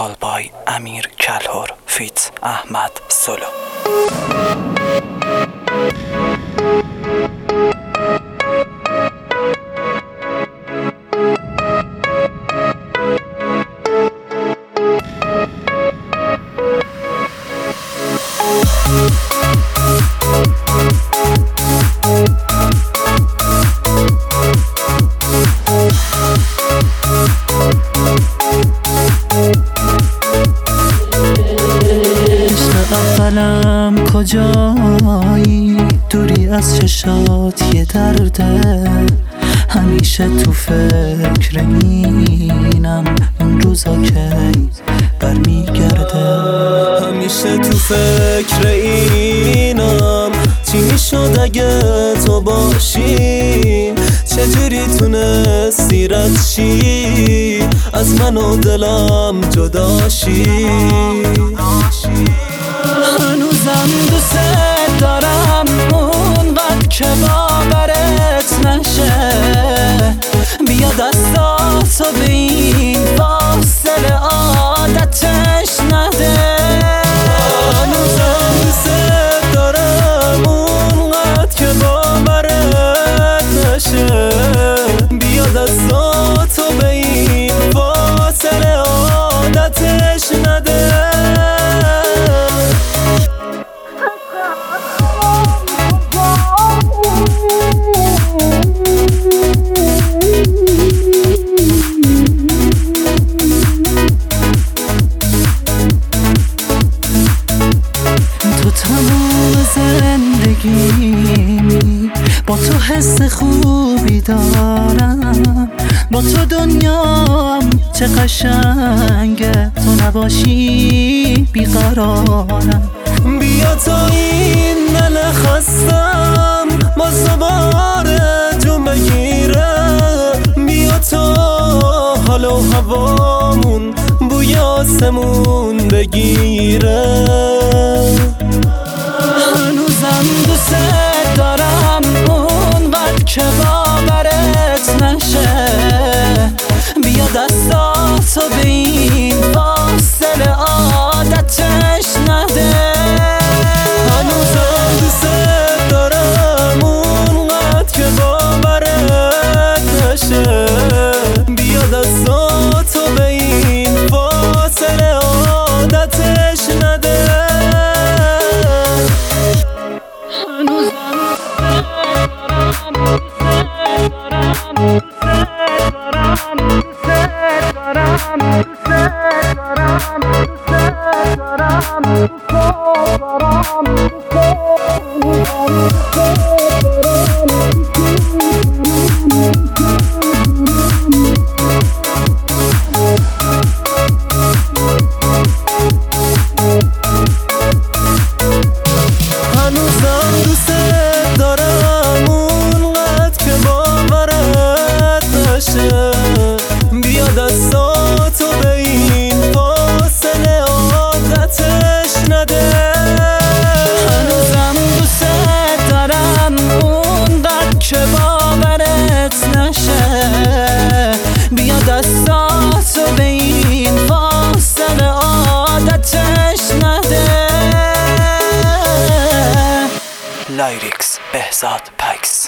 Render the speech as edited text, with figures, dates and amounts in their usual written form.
Call by امیر کلهر فیت احمد سولو. اولم کجایی؟ دوری از چشات یه درده، همیشه تو فکر اینم اون روزا کی برمیگرده. همیشه تو فکر اینم چی میشد اگه تو باشی، چجوری تونستی رد شی از من و دلم جداشی. هنوزم دوست دارم اونقدر که باورت نشه، بیا دستاتو به این فاصله عادتش نده. هنوزم دوست دارم اونقدر که باورت نشه، بیا دستاتو به این فاصله عادتش نده. زندگی با تو حس خوبی دارم، با تو دنیام چه قشنگه، تو نباشی بیقرارم. بیا تا این دل خستم باز دوباره جون بگیره، بیا تا حال و هوامون بوی آسمون بگیره. هنوزم دوست دارم اونقدر که باورت نشه، بیا دستاتو به این فاصله عادتش نده. هنوزم دوست دارم اونقدر که باورت نشه، بیا دستاتو به این فاصله عادتش نده. هنوزم دوست دارم اونقدر که باورت نشه، بیا دستاتو به این فاصله عادتش نده. هنوزم دوست دارم اونقدر که باورت نشه، بیا دستاتو به این فاصله عادتش نده. لایریکس بهزاد پکس.